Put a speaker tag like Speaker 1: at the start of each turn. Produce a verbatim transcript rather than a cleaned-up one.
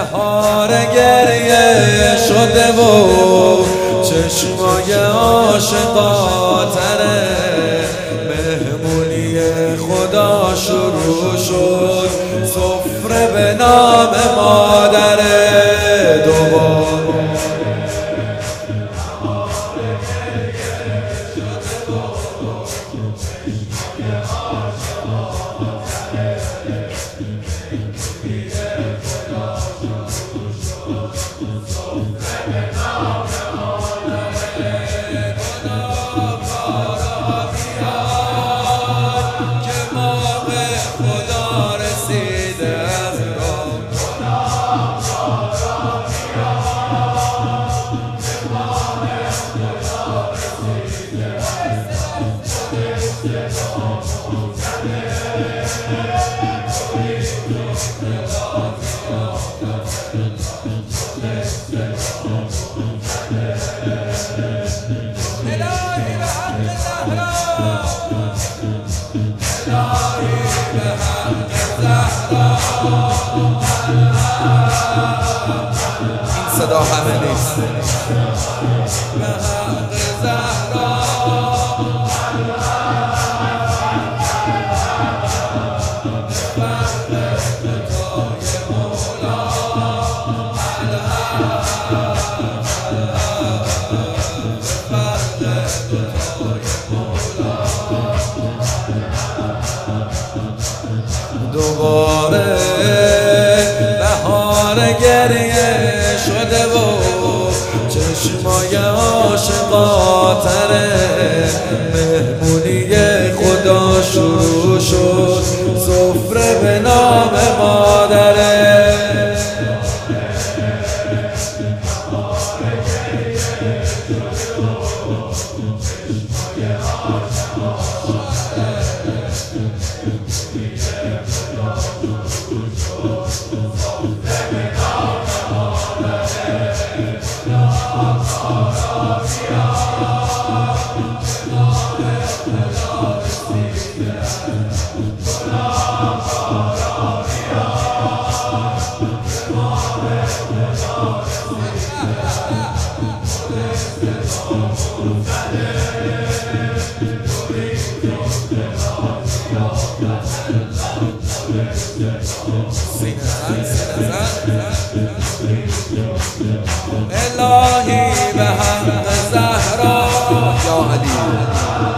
Speaker 1: بهار گریه شده و چشمای عاشقاتره، مهمونی خدا شروع شد، سفره به نام مادره. دوباره این صدا همه نیست. به حق زهرا دوباره بهار گریه شده و چشمای عاشقاتره، مهمونی خدا شروع شد، سفره به نام مادره. الهی به حق زهرا یا علی